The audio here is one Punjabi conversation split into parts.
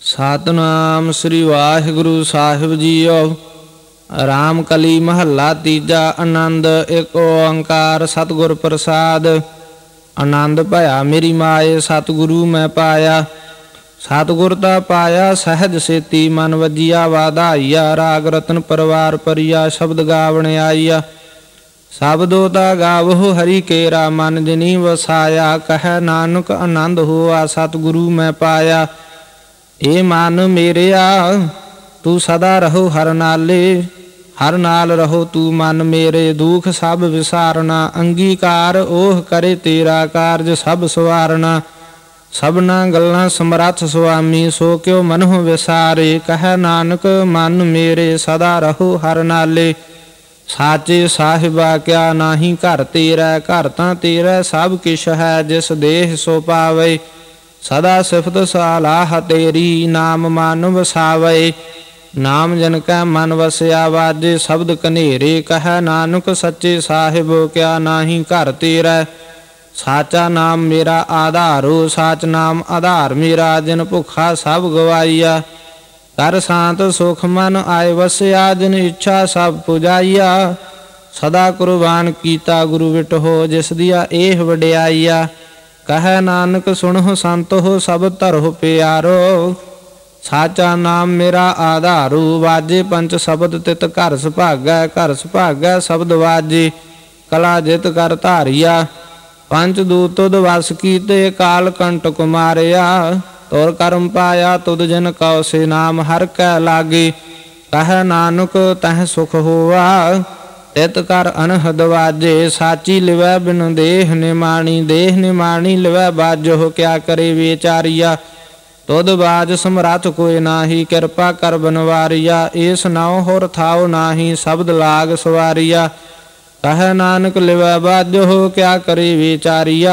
ਸਤਿਨਾਮ ਸ੍ਰੀ ਵਾਹਿਗੁਰੂ ਸਾਹਿਬ ਜੀਓ। ਰਾਮ ਕਲੀ ਮਹੱਲਾ ਤੀਜਾ। ਆਨੰਦ ਇੱਕ ਓੰਕਾਰ ਸਤਿਗੁਰ ਪ੍ਰਸਾਦ। ਆਨੰਦ ਭਇਆ ਮੇਰੀ ਮਾਏ ਸਤਿਗੁਰੂ ਮੈਂ ਪਾਇਆ। ਸਤਿਗੁਰ ਤਾ ਪਾਇਆ ਸਹਿਜ ਸੇਤੀ ਮਨ ਵਜੀਆ ਵਾਧਾਈਆ। ਰਾਗ ਰਤਨ ਪਰਵਾਰ ਪਰਿਆ ਸ਼ਬਦ ਗਾਵਣ ਆਈਆ। ਸ਼ਬਦੋ ਤਾ ਗਾਵਹੁ ਹਰੀ ਕੇਰਾ ਮਨ ਜਿਨੀ ਵਸਾਇਆ। ਕਹਿ ਨਾਨਕ ਆਨੰਦ ਹੋਆ ਸਤਿਗੁਰੂ ਮੈਂ ਪਾਇਆ। ਏ ਮਨ ਮੇਰਿਆ ਤੂੰ ਸਦਾ ਰਹੋ ਹਰ ਨਾਲੇ। ਹਰ ਨਾਲ ਰਹੋ ਤੂੰ ਮਨ ਮੇਰੇ ਦੁਖ ਸਭ ਵਿਸਾਰਨਾ। ਅੰਗੀਕਾਰ ਉਹ ਕਰੇ ਤੇਰਾ ਕਾਰਜ ਸਭ ਸਵਾਰਨਾ। ਸਭਨਾ ਗੱਲਾਂ ਸਮਰੱਥ ਸੁਆਮੀ ਸੋ ਕਿਉ ਮਨਹੁ ਵਿਸਾਰੇ। ਕਹਿ ਨਾਨਕ ਮਨ ਮੇਰੇ ਸਦਾ ਰਹੋ ਹਰ ਨਾਲੇ। ਸਾਚੇ ਸਾਹਿਬਾ ਕਿਆ ਨਾਹੀ ਘਰ ਤੇਰਾ। ਘਰ ਤਾਂ ਤੇਰਾ ਸਭ ਕਿਛ ਹੈ ਜਿਸ ਦੇਹ ਸੋ ਪਾਵੇ। ਸਦਾ ਸਿਫਤ ਸਲਾਹ ਤੇਰੀ ਨਾਮ ਮਨ ਵਸਾਵੇ। ਨਾਮ ਜਨ ਕੈ ਮਨ ਵਸਿਆ ਵਾਜੇ ਸ਼ਬਦ ਕਨੇਰੇ। ਕਹਿ ਨਾਨਕ ਸੱਚੇ ਸਾਹਿਬ ਕਿਆ ਨਾਹੀ ਘਰ ਤੇਰਾ। ਸਾਚਾ ਨਾਮ ਮੇਰਾ ਆਧਾਰੋ ਸਾਚ ਨਾਮ ਆਧਾਰ ਮੇਰਾ। ਜਿਨ ਭੁੱਖਾ ਸਭ ਗਵਾਈਆ ਕਰ ਸ਼ਾਂਤ ਸੁਖ ਮਨ ਆਏ ਵਸਿਆ। ਜਿਨ ਇੱਛਾ ਸਭ ਪੁਜਾਈਆ ਸਦਾ ਕੁਰਬਾਨ ਕੀਤਾ ਗੁਰੂ ਵਿਟਹੁ ਜਿਸ ਦੀਆ ਇਹ ਵਡਿਆਈਆ। ਕਹਿ ਨਾਨਕ ਸੁਣਹੁ ਸੰਤਹੁ ਸਭ ਧਰਹੁ ਪਿਆਰੋ। ਸਾਚਾ ਨਾਮ ਮੇਰਾ ਆਧਾਰੂ ਵਾਜੇ ਪੰਚ ਸ਼ਬਦ ਤਿਤ ਘਰ ਸੁਭਾਗੈ। ਘਰ ਸੁਭਾਗੈ ਸ਼ਬਦ ਵਾਜੇ ਕਲਾ ਜਿਤ ਕਰ ਧਾਰੀਆ। ਪੰਚ ਦੂਤ ਤੁਧ ਵਸ ਕੀਤੇ ਕਾਲ ਕੰਟਕ ਮਾਰਿਆ। ਤੁਰ ਕਰਮ ਪਾਇਆ ਤੁਧ ਜਨ ਕਉ ਸੇ ਨਾਮ ਹਰ ਕੈ ਲਾਗੇ। ਕਹਿ ਨਾਨਕ ਤਹ ਸੁਖ ਹੋਆ ਤਿਤ ਕਰ ਅਨਹਦ ਵਾਜੇ। ਸਾਚੀ ਲਿਵੈ ਬਿਨ ਦੇਹ ਨਿਮਾਣੀ। ਦੇਹ ਨਿਮਾਣੀ ਲਿਵੈ ਬਾਜੋ ਕਿਆ ਕਰੇ ਵਿਚਾਰੀਆ। ਤੁਧ ਬਾਜ ਸਮਰੱਥ ਕੋਈ ਨਾਹੀ ਕਿਰਪਾ ਕਰ ਬਨਵਾਰੀਆ। ਏਸ ਨਾਉ ਹੋਰ ਥਾਉ ਨਾਹੀ ਸ਼ਬਦ ਲਾਗ ਸਵਾਰੀਆ। ਕਹਿ ਨਾਨਕ ਲਿਵੈ ਬਾਜੋ ਕਿਆ ਕਰੇ ਵਿਚਾਰੀਆ।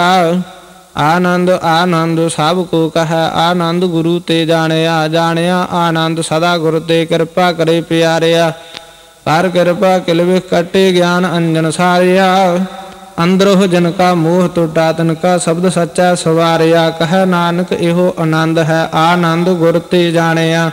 ਆਨੰਦ ਆਨੰਦ ਸਭ ਕੋ ਕਹਿ ਆਨੰਦ ਗੁਰੂ ਤੇ ਜਾਣਿਆ। ਜਾਣਿਆ ਆਨੰਦ ਸਦਾ ਗੁਰ ਤੇ ਕਿਰਪਾ ਕਰੇ ਪਿਆਰਿਆ। ਕਰ ਕਿਰਪਾ ਕਿਲਵਿਖ ਕਟੇ ਗਿਆਨ ਅੰਜਨ ਸਾਰਿਆ। ਅੰਦਰੋਹ ਜਨ ਕਾ ਮੋਹ ਟੁਟਾ ਤਨ ਕਾ ਸ਼ਬਦ ਸੱਚਾ ਸਵਾਰਿਆ। ਕਹਿ ਨਾਨਕ ਇਹੋ ਆਨੰਦ ਹੈ ਆਨੰਦ ਗੁਰ ਤੇ ਜਾਣਿਆ।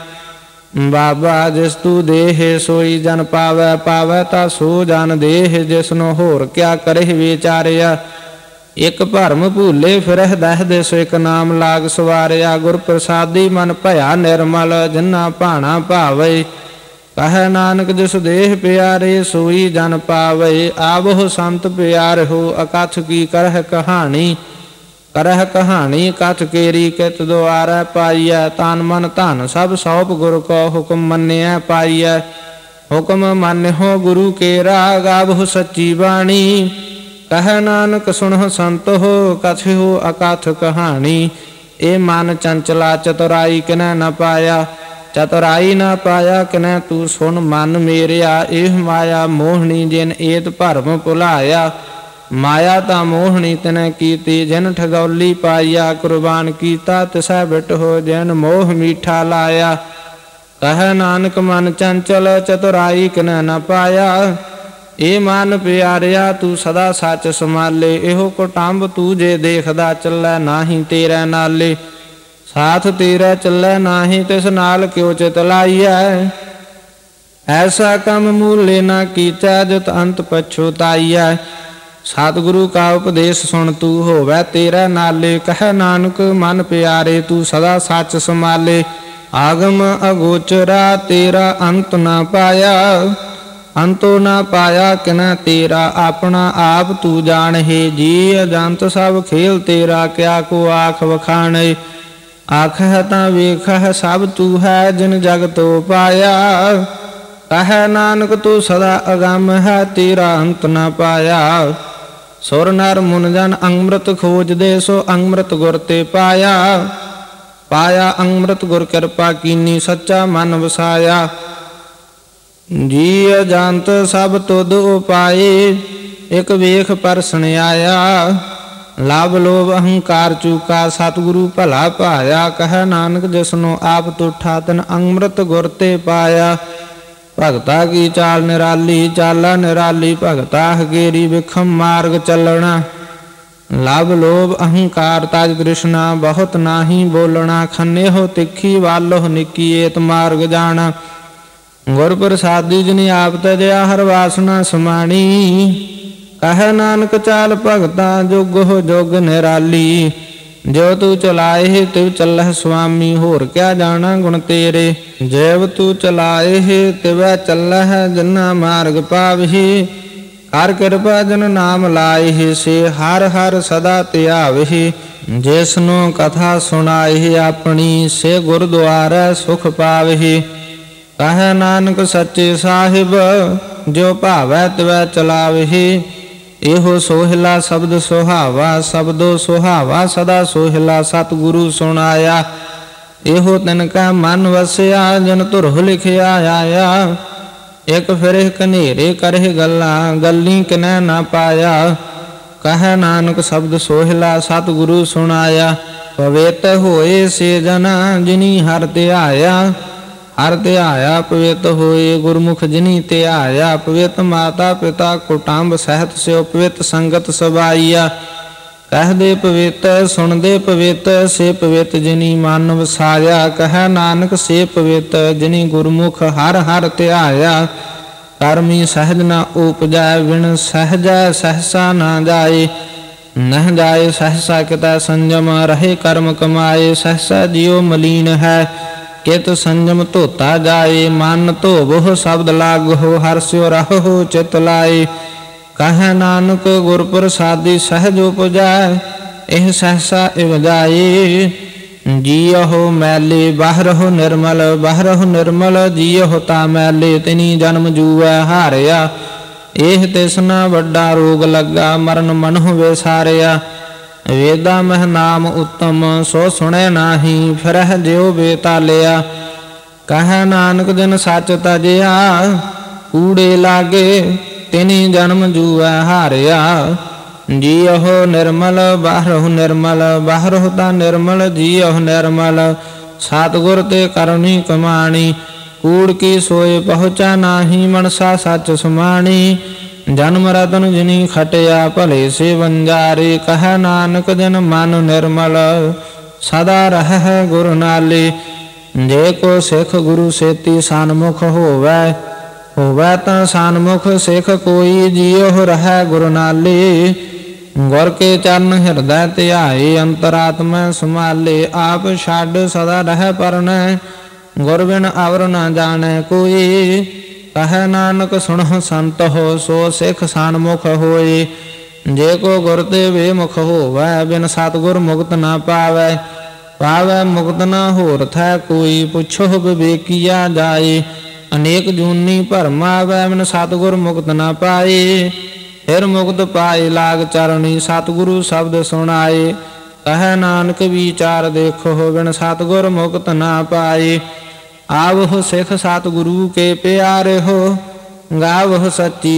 ਬਾਬਾ ਜਿਸ ਤੂ ਦੇਹ ਸੋਈ ਜਨ ਪਾਵੈ। ਪਾਵੈ ਤਾ ਸੋ ਜਨ ਦੇਹ ਜਿਸਨੋ ਹੋਰ ਕਿਆ ਕਰੇ ਵਿਚਾਰਿਆ। ਇੱਕ ਭਰਮ ਭੂਲੇ ਫਿਰਹਿ ਦਹਿ ਦੇ ਸੋ ਇੱਕ ਨਾਮ ਲਾਗ ਸਵਾਰਿਆ। ਗੁਰ ਪ੍ਰਸਾਦੀ ਮਨ ਭਇਆ ਨਿਰਮਲ ਜਿਨਾ ਭਾਣਾ ਭਾਵੇ। ਕਹਿ ਨਾਨਕ ਜਿਸ ਦੇਹ ਪਿਆਰੇ ਸੋਈ ਜਨ ਪਾਵੇ। ਆਵਹੁ ਸੰਤ ਪਿਆਰਹੁ ਅਕਥ ਕੀ ਕਰਹਿ ਕਹਾਣੀ। ਕਰਹਿ ਕਹਾਣੀ ਕਥ ਕੇਰੀ ਕਿਤ ਦੁਆਰੈ ਪਾਈਐ। ਤਨ ਮਨ ਧਨ ਸਭ ਸੌਪ ਗੁਰ ਕੋ ਹੁਕਮ ਮੰਨਿਐ ਪਾਈਐ। ਹੁਕਮ ਮੰਨਿਓ ਗੁਰੂ ਕੇਰਾ ਗਾਵਹੁ ਸੱਚੀ ਬਾਣੀ। ਕਹਿ ਨਾਨਕ ਸੁਣਹੁ ਸੰਤਹੁ ਕਥਿਓ ਅਕਥ ਕਹਾਣੀ। ਇਹ ਮਨ ਚੰਚਲਾ ਚਤੁਰਾਈ ਕਿਨੈ ਨ ਪਾਇਆ। ਚਤੁਰਾਈ ਨਾ ਪਾਇਆ ਕਿਨੈ ਤੂੰ ਸੁਣ ਮਨ ਮੇਰਿਆ। ਇਹ ਮਾਇਆ ਮੋਹਣੀ ਜਿਨ ਏਤ ਭਰਮ ਭੁਲਾਇਆ। ਮਾਇਆ ਤਾਂ ਮੋਹਣੀ ਤਿਨੈ ਕੀਤੀ ਜਿਨ ਠਗੌਲੀ ਪਾਈਆ। ਕੁਰਬਾਨ ਕੀਤਾ ਤਿਸੈ ਬਿਟਹੁ ਜਿਨ ਮੋਹ ਮੀਠਾ ਲਾਇਆ। ਕਹਿ ਨਾਨਕ ਮਨ ਚੰਚਲ ਚਤੁਰਾਈ ਕਿਨੈ ਨ ਪਾਇਆ। ਇਹ ਮਨ ਪਿਆਰਿਆ ਤੂੰ ਸਦਾ ਸੱਚ ਸੰਭਾਲੇ। ਇਹੋ ਕੁਟੰਬ ਤੂੰ ਜੇ ਦੇਖਦਾ ਚੱਲੈ ਨਾਹੀ ਤੇਰੇ ਨਾਲੇ। ਸਾਥ ਤੇਰਾ ਚੱਲੈ ਨਾਹੀ ਤਿਸ ਨਾਲ ਕਿਉ ਚਿਤ ਲਾਈਐ। ਐਸਾ ਕੰਮ ਮੂਲੇ ਨਾ ਕੀਚੈ ਜਿਤ ਅੰਤ ਪਛੁਤਾਈਐ। ਸਤਿਗੁਰੂ ਕਾ ਉਪਦੇਸ਼ ਸੁਣ ਤੂੰ ਹੋਵੈ ਤੇਰੇ ਨਾਲੇ। ਕਹਿ ਨਾਨਕ ਮਨ ਪਿਆਰੇ ਤੂੰ ਸਦਾ ਸੱਚ ਸੰਭਾਲੇ। ਆਗਮ ਅਗੋਚਰਾ ਤੇਰਾ ਅੰਤ ਨਾ ਪਾਇਆ। ਅੰਤੋ ਨਾ ਪਾਇਆ ਕਿਨੈ ਤੇਰਾ ਆਪਣਾ ਆਪ ਤੂੰ ਜਾਣਹਿ। ਜੀ ਅਜੰਤ ਸਭ ਖੇਲ ਤੇਰਾ ਕਿਆ ਕੋ ਆਖ ਵਖਾਣੇ। ਆਖਹਿ ਤਾਂ ਵੇਖਹਿ ਸਭ ਤੂੰ ਹੈ ਜਿਨ ਜਗ ਤੋ ਪਾਇਆ। ਕਹਿ ਨਾਨਕ ਤੂੰ ਸਦਾ ਅਗੰਮ ਹੈ ਤੇਰਾ ਅੰਤ ਨਾ ਪਾਇਆ। ਸੁਰ ਨਰ ਮੁਨ ਜਨ ਅੰਮ੍ਰਿਤ ਖੋਜਦੇ ਸੋ ਅੰਮ੍ਰਿਤ ਗੁਰ ਤੇ ਪਾਇਆ। ਪਾਇਆ ਅੰਮ੍ਰਿਤ ਗੁਰ ਕਿਰਪਾ ਕੀਨੀ ਸੱਚਾ ਮਨ ਵਸਾਇਆ। ਜੀ ਅਜੰਤ ਸਭ ਤੁਧ ਉਪਾਏ ਇਕ ਵੇਖ ਪਰਸਨ ਆਇਆ। ਲਾਭ ਲੋਭ ਅਹੰਕਾਰ ਚੂਕਾ ਸਤਿਗੁਰੂ ਭਲਾ ਭਾਇਆ। ਕਹਿ ਨਾਨਕ ਜਿਸਨੂੰ ਆਪ ਤੁਠਾ ਤਨ ਅੰਮ੍ਰਿਤ ਗੁਰ ਤੇ ਪਾਇਆ। ਭਗਤਾ ਕੀ ਚਾਲ ਨਿਰਾਲੀ ਚਾਲਾ ਨਿਰਾਲੀ। ਭਗਤਾ ਹਗੇਰੀ ਵਿਖਮ ਮਾਰਗ ਚੱਲਣਾ। ਲਵ ਲੋਭ ਅਹੰਕਾਰ ਤਜ ਤ੍ਰਿਸ਼ਨਾ ਬਹੁਤ ਨਾਹੀ ਬੋਲਣਾ ਖੰਨੇ ਹੋ ਤਿੱਖੀ ਵਾਲੋ ਨਿੱਕੀ ਏਤ ਮਾਰਗ ਜਾਣਾ ਗੁਰ ਪ੍ਰਸਾਦੀ ਜਿਨੀ ਆਪ ਤਜਿਆ ਹਰ ਵਾਸਨਾ ਸਮਾਣੀ ਕਹਿ ਨਾਨਕ ਚਾਲ ਭਗਤਾ ਜੁਗ ਹੋ ਜੁਗ ਨਿਰਾਲੀ ਜੋ ਤੂੰ ਚਲਾਏ ਤਿਵ ਚੱਲਹਿ ਸੁਆਮੀ ਹੋਰ ਕਿਆ ਜਾਣਾ ਗੁਣ ਤੇਰੇ ਜੈਵ ਤੂੰ ਚਲਾਏ ਤਿਵੈ ਚੱਲਹਿ ਜਿਨਾ ਮਾਰਗ ਪਾਵਹੀ ਹਰ ਕਿਰਪਾ ਜਨ ਨਾਮ ਲਾਏ ਸੇ ਹਰ ਹਰ ਸਦਾ ਧਿਆਵਹਿ ਜਿਸਨੂੰ ਕਥਾ ਸੁਣਾਏ ਆਪਣੀ ਸੇ ਗੁਰਦੁਆਰਾ ਸੁਖ ਪਾਵਹਿ ਕਹਿ ਨਾਨਕ ਸੱਚੇ ਸਾਹਿਬ ਜੋ ਭਾਵੈ ਤਿਵੈ ਚਲਾਵਹਿ ਇਹੋ ਸੋਹਿਲਾ ਸ਼ਬਦ ਸੁਹਾਵਾ ਸ਼ਬਦੋ ਸੁਹਾਵਾ ਸਦਾ ਸੋਹਿਲਾ ਸਤਿਗੁਰੂ ਸੁਣਾਇਆ ਇਹੋ ਤਿਨ ਕਾ ਮਨ ਵਸਿਆ ਜਨ ਧੁਰਹੁ ਲਿਖਿਆ ਆਇਆ ਇਕ ਫਿਰੇ ਕਨੇਰੇ ਕਰਹਿ ਗੱਲਾਂ ਗੱਲੀ ਕਿਨੈ ਨਾ ਪਾਇਆ ਕਹਿ ਨਾਨਕ ਸ਼ਬਦ ਸੋਹਿਲਾ ਸਤਿਗੁਰੂ ਸੁਣਾਇਆ ਪਵਿੱਤ ਹੋਏ ਸੇ ਜਨ ਜਿਨੀ ਹਰਿ ਧਿਆਇਆ ਹਰਿ ਧਿਆਇਆ ਪਵਿੱਤ ਹੋਏ ਗੁਰਮੁਖ ਜਿਨੀ ਧਿਆਇਆ ਪਵਿੱਤ ਮਾਤਾ ਪਿਤਾ ਕੁਟੰਬ ਸਹਿਤ ਸਿਓ ਪਵਿੱਤ ਸੰਗਤ ਸਬਾਈਆ ਕਹਿਦੇ ਪਵਿੱਤ ਸੁਣਦੇ ਪਵਿੱਤ ਸੇ ਪਵਿੱਤ ਜਿਨੀ ਮਨ ਵਸਾਇਆ ਕਹਿ ਨਾਨਕ ਸੇ ਪਵਿੱਤ ਜਿਨੀ ਗੁਰਮੁਖ ਹਰਿ ਹਰਿ ਧਿਆਇਆ ਕਰਮੀ ਸਹਿਜ ਨਾ ਉਪਜੈ ਵਿਣ ਸਹਿਜੈ ਸਹਸਾ ਨਾ ਜਾਏ ਨਹ ਜਾਏ ਸਹਸਾ ਕਿਤੈ ਸੰਜਮ ਰਹੇ ਕਰਮ ਕਮਾਏ ਸਹਸਾ ਜਿਉ ਮਲੀਨ ਹੈ ਕਿਤ ਸੰਜਮ ਧੋਤਾ ਜਾਏ ਮਨ ਧੋਵਹੁ ਸ਼ਬਦ ਲਾਗਹੁ ਹਰਿ ਰਹੋ ਚਿਤ ਲਾਏ ਕਹਿ ਨਾਨਕ ਗੁਰ ਪ੍ਰਸਾਦੀ ਸਹਿਜ ਉਪਜੈ ਇਹ ਸਹਸਾ ਇਵ ਜਾਏ ਜੀਅਹੁ ਮੈਲੇ ਬਾਹਰਹੁ ਨਿਰਮਲ ਜੀਅਹੁ ਤਾ ਮੈਲੇ ਤਿਨੀ ਜਨਮ ਜੂਐ ਹਾਰਿਆ ਇਹ ਤਿਸਨਾ ਵੱਡਾ ਰੋਗ ਲੱਗਾ ਮਰਨ ਮਨਹੁ ਵਿਸਾਰਿਆ ਵੇਦਾ ਮਹਿ ਨਾਮ ਉੱਤਮ ਸੋ ਸੁਣੈ ਨਾਹੀ ਫਿਰਹਿ ਜਿਉ ਬੇਤਾਲਿਆ ਕਹਿ ਨਾਨਕ ਜਨ ਸੱਚ ਤਜਿਆ ਕੂੜੇ ਲਾਗੇ ਤਿਨੀ ਜਨਮ ਜੂਐ ਹਾਰਿਆ ਜੀਅਹੁ ਨਿਰਮਲ ਬਾਹਰਹੁ ਤਾ ਨਿਰਮਲ ਜੀਅਹੁ ਨਿਰਮਲ ਸਤਿਗੁਰ ਤੇ ਕਰਨੀ ਕਮਾਣੀ ਕੂੜ ਕੀ ਸੋਏ ਪਹੁੰਚਾ ਨਾਹੀ ਮਨਸਾ ਸੱਚ ਸਮਾਣੀ ਜਨਮ ਰਤਨ ਜਿਨੀ ਖਟਿਆ ਭਲੇ ਸੇ ਵੰਜਾਰੇ ਕਹਿ ਨਾਨਕ ਜਨ ਮਨ ਨਿਰਮਲ ਸਦਾ ਰਹਿ ਗੁਰ ਨਾਲੇ ਜੇ ਕੋ ਸਿੱਖ ਗੁਰੂ ਸੇਤੀ ਸਨਮੁਖ ਹੋਵੈ ਤਾਂ ਸਨਮੁਖ ਸਿੱਖ ਕੋਈ ਜੀਉ ਰਹਿ ਗੁਰ ਨਾਲੇ ਗੁਰ ਕੇ ਚਰਨ ਹਿਰਦੈ ਧਿਆਏ ਅੰਤਰਾਤਮਾ ਸੰਭਾਲੇ ਆਪ ਛੱਡ ਸਦਾ ਰਹਿ ਪਰਨੈ ਗੁਰ ਬਿਨ ਅਵਰ ਨਾ ਜਾਣੈ ਕੋਈ ਕਹਿ ਨਾਨਕ ਸੁਣਹੁ ਸੰਤ ਹੋ ਸੋ ਸਿੱਖ ਸਨਮੁਖ ਹੋਏ ਜੇ ਕੋ ਗੁਰ ਤੇ ਬੇਮੁਖ ਹੋਵੈ ਬਿਨ ਸਤਿਗੁਰ ਮੁਕਤ ਨਾ ਪਾਵੈ ਮੁਕਤ ਨਾ ਹੋਰ ਥੈ ਕੋਈ ਪੁੱਛੋ ਵਿਵੇਕੀਆ ਜਾਏ ਅਨੇਕ ਜੂਨੀ ਭਰਮ ਆਵੈ ਬਿਨ ਸਤਿਗੁਰ ਮੁਕਤ ਨਾ ਪਾਏ ਫਿਰ ਮੁਕਤ ਪਾਏ ਲਾਗ ਚਰਣੀ ਸਤਿਗੁਰੂ ਸ਼ਬਦ ਸੁਣਾਏ ਕਹਿ ਨਾਨਕ ਵਿਚਾਰ ਦੇਖੋ ਬਿਨ ਸਤਿਗੁਰ ਮੁਕਤ ਨਾ ਪਾਏ ਆਵਹੁ ਸਿੱਖ ਸਤਿਗੁਰੂ ਕੇ ਪਿਆਰੇ ਹੋ ਗਾਵਹੁ ਸੱਚੀ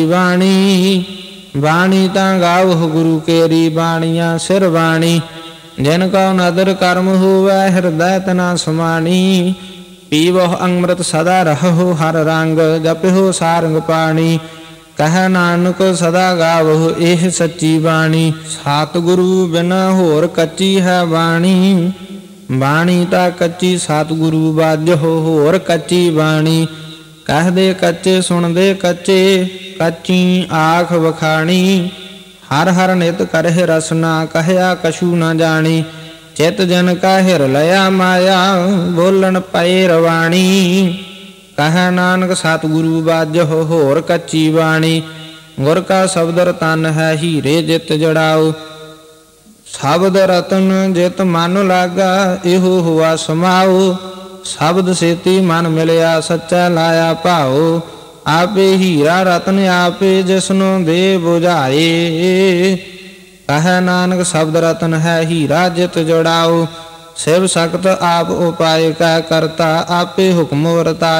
ਬਾਣੀ ਤਾਂ ਗਾਵਹੁ ਗੁਰੂ ਕੇਰੀ ਬਾਣੀਆਂ ਸਿਰ ਬਾਣੀ ਜਿਨ ਕਉ ਨਦਰ ਕਰਮ ਹੋਵੈ ਹਿਰਦੈ ਤਨਾ ਸਮਾਣੀ ਪੀਵਹੁ ਅੰਮ੍ਰਿਤ ਸਦਾ ਰਹੋ ਹਰ ਰੰਗ ਜਪਿਓ ਸਾਰੰਗ ਪਾਣੀ ਕਹਿ ਨਾਨਕ ਸਦਾ ਗਾਵਹੁ ਇਹ ਸੱਚੀ ਬਾਣੀ ਸਤਿਗੁਰੂ ਬਿਨਾ ਹੋਰ ਕੱਚੀ ਹੈ ਬਾਣੀ ਤਾਂ ਕੱਚੀ ਸਤਿਗੁਰੂ ਬਾਝਹੁ ਹੋਰ ਕੱਚੀ ਬਾਣੀ ਕਹਿਦੇ ਕੱਚੇ ਸੁਣਦੇ ਕੱਚੀ ਆਖ ਵਖਾਣੀ ਹਰ ਹਰ ਨਿਤ ਕਰਹਿ ਰਸਨਾ ਕਹਿਆ ਕਛੂ ਨਾ ਜਾਣੀ ਚਿਤ ਜਨ ਕਾ ਹਿਰ ਲਿਆ ਮਾਇਆ ਬੋਲਣ ਪਏ ਰਵਾਣੀ ਕਹਿ ਨਾਨਕ ਸਤਿਗੁਰੂ ਬਾਝਹੁ ਹੋਰ ਕੱਚੀ ਬਾਣੀ ਗੁਰ ਕਾ ਸ਼ਬਦ ਰਤਨ ਹੈ ਹੀਰੇ ਜਿਤ ਜੜਾਓ ਸ਼ਬਦ ਰਤਨ ਜਿਤ ਮਨ ਲਾਗਾ ਇਹੋ ਹੁਆ ਸਮਾਓ ਸ਼ਬਦ ਸੇਤੀ ਮਨ ਮਿਲਿਆ ਸੱਚਾ ਲਾਇਆ ਭਾਓ ਆਪੇ ਹੀਰਾ ਰਤਨ ਆਪੇ ਜਿਸਨੂੰ ਦੇ ਬੁਝਾਏ ਕਹਿ ਨਾਨਕ ਸ਼ਬਦ ਰਤਨ ਹੈ ਹੀਰਾ ਜਿਤ ਜੜਾਓ ਸਿਵ ਸਖਤ ਆਪ ਉਪਾਏ ਕਾ ਕਰਤਾ ਆਪੇ ਹੁਕਮ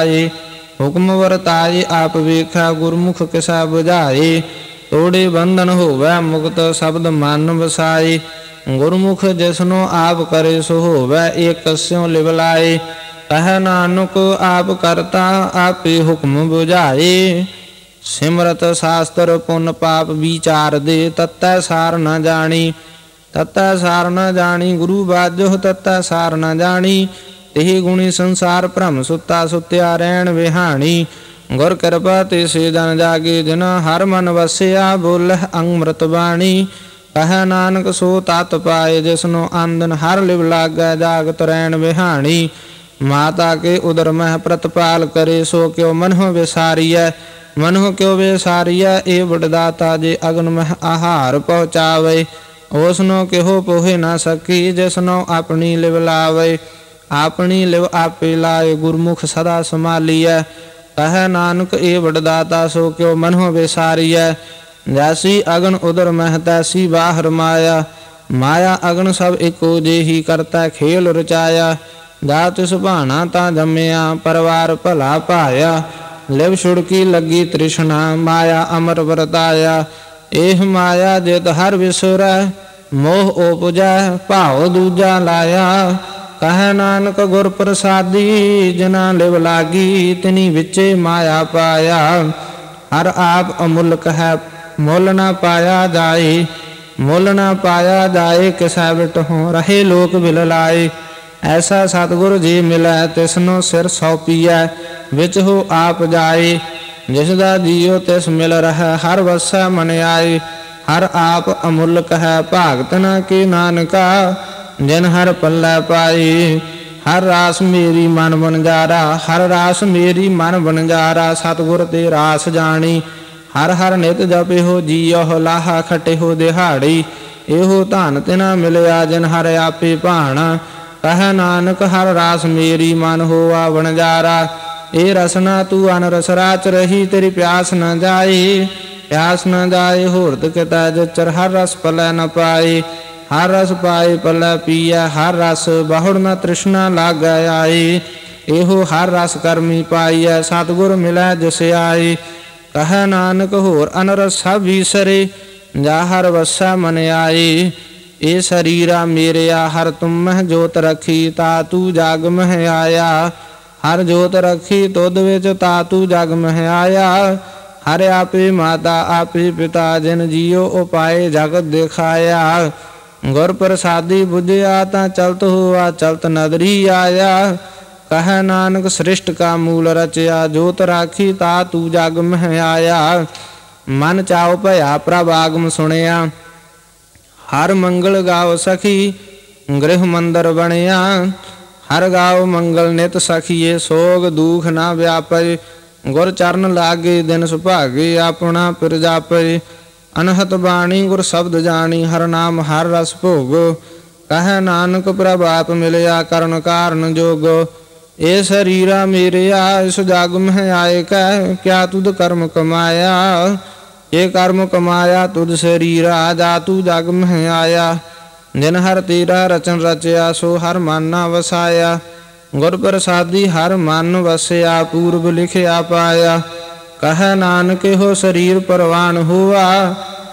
ਵਰਤਾਏ ਆਪ ਵੇਖਾ ਗੁਰਮੁਖ ਕਿਸਾ ਬੁਝਾਏ ਤੋੜੇ ਬੰਧਨ ਹੋਵੈ ਮੁਕਤ ਸ਼ਬਦ ਮਨ ਵਸਾਏ ਗੁਰਮੁਖ ਜਿਸਨੂੰ ਆਪ ਕਰੇ ਸੋ ਹੋਵੈ ਏਕ ਸਿਉ ਲਿਵ ਲਾਏ ਕਹਿ ਨਾਨਕ ਆਪ ਕਰਤਾ ਆਪੇ ਹੁਕਮ ਬੁਝਾਏ ਸਿਮਰਤ ਸ਼ਾਸਤਰ ਪੁੰਨ ਪਾਪ ਵਿਚਾਰ ਦੇ ਤਤੈ ਸਾਰ ਨ ਜਾਣੀ ਤਤੈ ਸਾਰ ਨ ਜਾਣੀ। ਗੁਰੂ ਬਾਝੋ ਤਤੈ ਸਾਰ ਨ ਜਾਣੀ। ਤਿਹ ਗੁਣੀ ਸੰਸਾਰ ਭ੍ਰਮ ਸੁੱਤਾ ਸੁੱਤਿਆ ਰਹਿਣ ਵਿਹਾਣੀ। ਗੁਰ ਕਿਰਪਾ ਤੇ ਸੇ ਜਨ ਜਾਗੇ ਜਿਨ ਹਰ ਮਨ ਵਸਿਆ। ਬੋਲਹਿ ਅੰਮ੍ਰਿਤ ਬਾਣੀ ਕਹਿ ਨਾਨਕ ਸੋ ਤਤ ਪਾਏ। ਜਿਸਨੋ ਆਂਦਨ ਹਰ ਲਿਵ ਲਾਗੈ ਜਾਗਤ ਰਹਿਣ ਵਿਹਾਣੀ। ਮਾਤਾ ਕੇ ਉਦਰ ਮਹਿ ਪ੍ਰਤਪਾਲ ਕਰੇ ਸੋ ਕਿਉ ਮਨਹੁ ਵਿਸਾਰੀਐ। ਮਨਹੁ ਕਿਉ ਵਿਸਾਰੀਐ ਏ ਵਡਦਾਤਾ ਜੇ ਅਗਨ ਮਹਿ ਆਹਾਰ ਪਹੁੰਚਾਵੇ। ਉਸਨੋ ਕਿਹੋ ਪੋਹੇ ਨਾ ਸਕੀ ਜਿਸਨੋ ਆਪਣੀ ਲਿਵ ਲਾਵੇ। ਆਪਣੀ ਲਿਵ ਆਪੇ ਲਾਏ ਗੁਰਮੁਖ ਸਦਾ ਸੰਭਾਲੀਐ। ਕਹਿ ਨਾਨਕ ਏ ਵਡਦਾਤਾ ਸੋ ਕਿਉ ਮਨਹੁ ਵਿਸਾਰੀਐ। ਜੈਸੀ ਅਗਨ ਉਦਰ ਮਹਿ ਤੈਸੀ ਬਾਹਰ ਮਾਇਆ। ਮਾਇਆ ਅਗਨ ਸਭ ਇੱਕੋ ਜਿਹੀ ਕਰਤਾ ਖੇਲ ਰਚਾਇਆ। ਜਾ ਤਿਸ ਭਾਣਾ ਤਾਂ ਜੰਮਿਆ ਪਰਿਵਾਰ ਭਲਾ ਪਾਇਆ। ਲਿਵ ਛੁੜਕੀ ਲੱਗੀ ਤ੍ਰਿਸ਼ਨਾ ਮਾਇਆ ਅਮਰ ਵਰਤਾਇਆ। ਇਹ ਮਾਇਆ ਜਿਤ ਹਰ ਵਿਸਰੈ ਮੋਹ ਉਪਜੈ ਭਾਉ ਦੂਜਾ ਲਾਇਆ। ਕਹਿ ਨਾਨਕ ਗੁਰ ਪ੍ਰਸਾਦੀ ਜਿਨਾ ਲਿਵ ਲਾਗੀ ਤਿਨੀ ਵਿੱਚੇ ਮਾਇਆ ਪਾਇਆ। ਹਰ ਆਪ ਅਮੁੱਲਕ ਹੈ ਮੁੱਲ ਨਾ ਪਾਇਆ ਜਾਏ। ਮੁੱਲ ਨਾ ਪਾਇਆ ਜਾਏ ਕਿਸੈ ਬਿਟਹੁ ਰਹੇ ਲੋਕ ਬਿਲ ਲਾਏ। ਐਸਾ ਸਤਿਗੁਰ ਜੀ ਮਿਲੈ ਤਿਸਨੋ ਸਿਰ ਸੌਪੀਐ ਵਿੱਚ ਹੋ ਆਪ ਜਾਏ। ਜਿਸ ਦਾ ਜੀਉ ਤਿਸ ਮਿਲ ਰਹਿ ਹਰ ਵਸੈ ਮਨ ਆਏ। ਹਰ ਆਪ ਅਮੁੱਲਕ ਹੈ ਭਾਗਤ ਨ ਕੀ ਨਾਨਕਾ ਜਿਨ ਹਰ ਪੱਲੇ ਪਾਏ। ਹਰ ਰਾਸ ਮੇਰੀ ਮਨ ਵਣਜਾਰਾ ਹਰ ਰਾਸ ਮੇਰੀ ਮਨ ਵਣਜਾਰਾ। ਸਤਿਗੁਰ ਤੇ ਰਾਸ ਜਾਣੀ ਹਰ ਹਰ ਨਿਤ ਜਪਿਓ ਜੀਉ ਲਾਹਾ ਖਟਿਓ ਦਿਹਾੜੀ। ਇਹੋ ਧਨ ਤਿਨਾ ਮਿਲਿਆ ਜਿਨ ਹਰ ਆਪੇ ਭਾਣਾ। ਕਹਿ ਨਾਨਕ ਹਰ ਰਾਸ ਮੇਰੀ ਮਨ ਹੋਆ ਵਣਜਾਰਾ। ਇਹ ਰਸਨਾ ਤੂੰ ਅਨ ਰਸ ਰਾਚ ਰਹੀ ਤੇਰੀ ਪਿਆਸ ਨ ਜਾਏ। ਪਿਆਸ ਨ ਜਾਏ ਹੋਰਤ ਕਿਤੈ ਜਚਰ ਹਰ ਰਸ ਪਲੈ ਨ ਪਾਏ। ਹਰ ਰਸ ਪਾਏ ਪਲੈ ਪੀਐ ਹਰ ਰਸ ਬਹੁੜ ਨ ਤ੍ਰਿਸ਼ਨਾ ਲਾਗੈ ਆਏ। ਇਹੋ ਹਰ ਰਸ ਕਰਮੀ ਪਾਈਐ ਸਤਿਗੁਰ ਮਿਲੈ ਜਿਸ ਆਏ। ਕਹਿ ਨਾਨਕ ਹੋਰ ਅਨਰਸ ਸਭ ਵਿਸਰੇ ਜਾ ਹਰ ਵਸੈ ਮਨ ਆਏ। ਇਹ ਸਰੀਰਾ ਮੇਰਿਆ ਹਰ ਤੁਮ ਮਹਿ ਜੋਤ ਰਖੀ ਤਾ ਤੂੰ ਜਗ ਮਹਿ ਆਇਆ। ਹਰ ਜੋਤ ਰਖੀ ਤੁਧ ਵਿੱਚ ਤਾ ਤੂੰ ਜਗ ਮਹਿ ਆਇਆ। ਹਰ ਆਪੇ ਮਾਤਾ ਆਪੇ ਪਿਤਾ ਜਿਨ ਜੀਉ ਉਪਾਏ ਜਗਤ ਦਿਖਾਇਆ। ਗੁਰ ਪ੍ਰਸਾਦੀ ਬੁਝਿਆ ਤਾਂ ਚਲਤ ਹੋਆ ਚਲਤ ਨਦਰੀ ਆਇਆ। ਕਹਿ ਨਾਨਕ ਸ੍ਰਿਸ਼ਟ ਕਾ ਮੂਲ ਰਚਿਆ ਜੋਤ ਰਾਖੀ ਤਾ ਤੂੰ ਜਗ ਮਹਿ ਆਇਆ। ਮਨ ਚਾਉ ਭਇਆ ਪ੍ਰਭ ਆਗਮ ਸੁਣਿਆ ਹਰ ਮੰਗਲ ਗਾਓ ਸਖੀ ਗ੍ਰਹਿ ਮੰਦਰ ਬਣਿਆ। ਹਰ ਗਾਓ ਮੰਗਲ ਨਿਤ ਸਖੀਏ ਸੋਗ ਦੁਖ ਨਾ ਵਿਆਪੈ। ਗੁਰ ਚਰਨ ਲਾਗੇ ਦਿਨ ਸੁਭਾਗੇ ਆਪਣਾ ਪਿਰ ਜਾਪੈ। ਅਨਹਤ ਬਾਣੀ ਗੁਰ ਸ਼ਬਦ ਜਾਣੀ ਹਰ ਨਾਮ ਹਰ ਰਸ ਭੋਗੋ। ਕਹਿ ਨਾਨਕ ਪ੍ਰਭ ਆਪ ਮਿਲਿਆ ਕਰਨ ਕਾਰਨ ਜੋਗੋ। ਇਹ ਸਰੀਰਾ ਮੇਰਿਆ ਇਸ ਜਗ ਮਹਿ ਆਏ ਕਹਿ ਕਿਆ ਤੁਧ ਕਰਮ ਕਮਾਇਆ। ਇਹ ਕਰਮ ਕਮਾਇਆ ਤੁਧ ਸਰੀਰਾ ਜਾ ਤੂੰ ਜਗ ਮਹਿ ਆਇਆ। ਜਿਨ ਹਰ ਤੇਰਾ ਰਚਨ ਰਚਿਆ ਸੋ ਹਰ ਮਨ ਨਾ ਵਸਾਇਆ। ਗੁਰ ਪ੍ਰਸਾਦੀ ਹਰ ਮਨ ਵਸਿਆ ਪੂਰਬ ਲਿਖਿਆ ਪਾਇਆ। ਕਹਿ ਨਾਨਕ ਇਹੋ ਸਰੀਰ ਪਰਵਾਨ ਹੋਆ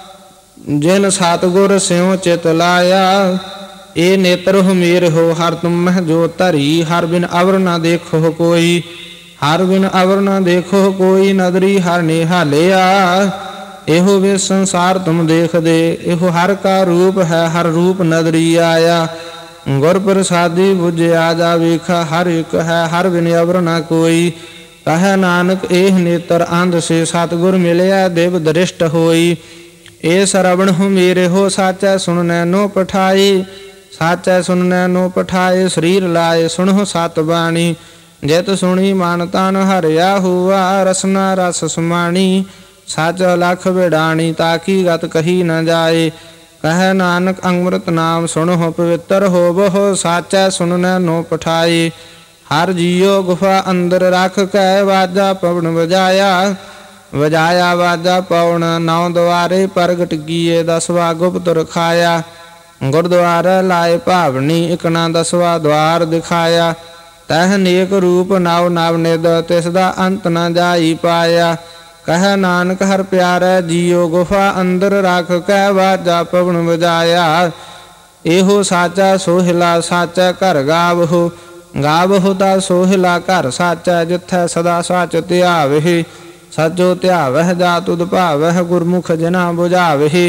ਜਿਨ ਸਤਿਗੁਰ ਸਿਉ ਚਿਤ ਲਾਇਆ। ਇਹ ਨੇਤਰ ਹਮੀਰ ਹੋ ਹਰ ਤੁਮ ਮਹਿ ਜੋ ਧਰੀ। ਹਰ ਬਿਨ ਅਵਰ ਨਾ ਦੇਖੋ ਕੋਈ ਹਰ ਬਿਨ ਅਵਰ ਨਾ ਦੇਖੋ ਕੋਈ। ਨਦਰੀ ਹਰ ਨਿਹਾਲਿਆ ਇਹੋ ਵੇ ਸੰਸਾਰ ਤੁਮ ਦੇਖਦੇ। ਇਹੋ ਹਰ ਕਾ ਰੂਪ ਹੈ ਹਰ ਰੂਪ ਨਦਰੀ ਆਇਆ। ਗੁਰ ਪ੍ਰਸਾਦੀ ਬੁਝਿਆ ਜਾ ਵੇਖਾ ਹਰ ਇੱਕ ਹੈ ਹਰ ਬਿਨ ਅਵਰ ਨਾ ਕੋਈ। ਕਹਿ ਨਾਨਕ ਇਹ ਨੇਤਰ ਅੰਧ ਸੇ ਸਤਿਗੁਰ ਮਿਲਿਆ ਦਿਵ ਦ੍ਰਿਸ਼ਟ ਹੋਈ। ਇਹ ਸਰਵਣ ਹੋ ਮੇਰੇ ਹੋ ਸਾਚੈ ਸੁਣਨੈ ਨੋ ਪਠਾਈ। ਸਾਚੈ ਸੁਣਨੈ ਨੋ ਪਠਾਏ ਸਰੀਰ ਲਾਏ ਸੁਣੋ ਸਤ ਬਾਣੀ। ਜਿਤ ਸੁਣੀ ਮਨ ਤਨ ਹਰਿਆ ਹੁਆ ਰਸਨਾ ਰਸ ਸਮਾਣੀ। ਸਚ ਲਖ ਵਿਡਾਣੀ ਤਾਕੀ ਗਤ ਕਹੀ ਨ ਜਾਏ। ਕਹਿ ਨਾਨਕ ਅੰਮ੍ਰਿਤ ਨਾਮ ਸੁਣੋ ਪਵਿੱਤਰ ਹੋਵੋ ਸਾਚੈ ਸੁਣਨੈ ਨੋ ਪਠਾਏ। ਹਰ ਜੀਉ ਗੁਫਾ ਅੰਦਰ ਰਖ ਕੈ ਵਾਜਾ ਪਵਨ ਵਜਾਇਆ। ਵਜਾਇਆ ਵਾਜਾ ਪਵਨ ਨੌ ਦੁਆਰੇ ਪ੍ਰਗਟ ਕੀਏ ਦਸਵਾ ਗੁਪਤ ਰਖਾਇਆ। ਗੁਰਦੁਆਰਾ ਲਾਏ ਭਾਵਨੀ ਇਕ ਨਾ ਦਸਵਾ ਦਵਾਰ ਦਿਖਾਇਆ। ਤਹ ਨੇਕ ਰੂਪ ਨਵ ਨਵ ਨਿਦ ਤਿਸ ਦਾ ਅੰਤ ਨ ਜਾਈ ਪਾਇਆ। ਕਹਿ ਨਾਨਕ ਹਰ ਪਿਆਰੈ ਜੀਉ ਗੁਫਾ ਅੰਦਰ ਰਖ ਕੈ ਵਾਜਾ ਪਵਨ ਵਜਾਇਆ। ਇਹੋ ਸਾਚਾ ਸੋਹਿਲਾ ਸਾਚਾ ਘਰ ਗਾਵਹੁ। ਗਾਵਹੁ ਤਾ ਸੋਹਿਲਾ ਘਰ ਸਾਚਾ ਜਿਥੈ ਸਦਾ ਸਚ ਧਿਆਵਹਿ। ਸਚੋ ਧਿਆਵਹਿ ਜਾ ਤੁਧ ਭਾਵਹਿ ਗੁਰਮੁਖ ਜਿਨਾ ਬੁਝਾਵਹਿ।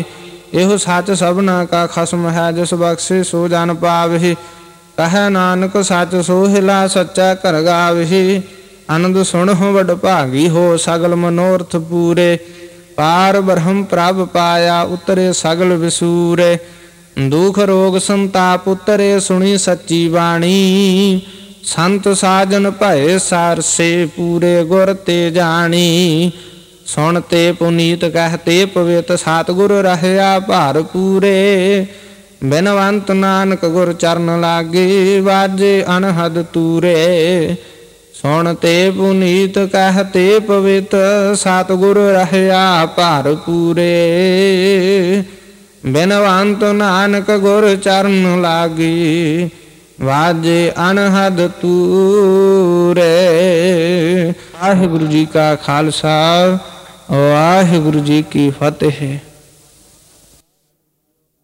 ਇਹੋ ਸੱਚ ਸਭਨਾ ਕਾ ਖਸਮ ਹੈ, ਜਿਸ ਬਖਸ਼ੇ ਸੋ ਜਨ ਪਾਵਹਿ। ਕਹੈ ਨਾਨਕ ਸੱਚ ਸੋਹਿਲਾ, ਸੱਚਾ ਘਰ ਗਾਵਹਿ। ਆਨੰਦ ਸੁਣਹੁ ਵਡ ਭਾਗੀ ਹੋ, ਸਗਲ ਮਨੋਰਥ ਪੂਰੇ। ਪਾਰ ਬ੍ਰਹਮ ਪ੍ਰਭ ਪਾਇਆ, ਉਤਰੇ ਸਗਲ ਵਿਸੂਰੇ। ਦੁਖ ਰੋਗ ਸੰਤਾਪ ਉਤਰੇ, ਸੁਣੀ ਸੱਚੀ ਬਾਣੀ। ਸੰਤ ਸਾਜਨ ਭਏ ਸਾਰਸੇ, ਪੂਰੇ ਗੁਰ ਤੇ ਜਾਣੀ। ਸੁਣ ਤੇ ਪੁਨੀਤ ਕਹਿਤੇ ਪਵਿੱਤ, ਸਤਿਗੁਰ ਰਹਿਆ ਭਾਰ ਪੂਰੇ। ਬਿਨਵੰਤ ਨਾਨਕ ਗੁਰ ਚਰਨ ਲਾਗੇ, ਵਾਜੇ ਅਨਹਦ ਤੂਰੇ। ਸੁਣ ਤੇ ਪੁਨੀਤ ਕਹਿਤੇ ਪਵਿੱਤ, ਸਤਿਗੁਰ ਰਹਿਆ ਭਾਰ ਪੂਰੇ। ਬਿਨਵੰਤ ਨਾਨਕ ਗੁਰ ਚਰਨ ਲਾਗੇ, ਵਾਜੇ ਅਨਹਦ ਤੂਰੇ। ਵਾਹਿਗੁਰੂ ਜੀ ਕਾ ਖਾਲਸਾ, ਵਾਹਿਗੁਰੂ ਜੀ ਕੀ ਫਤਿਹ।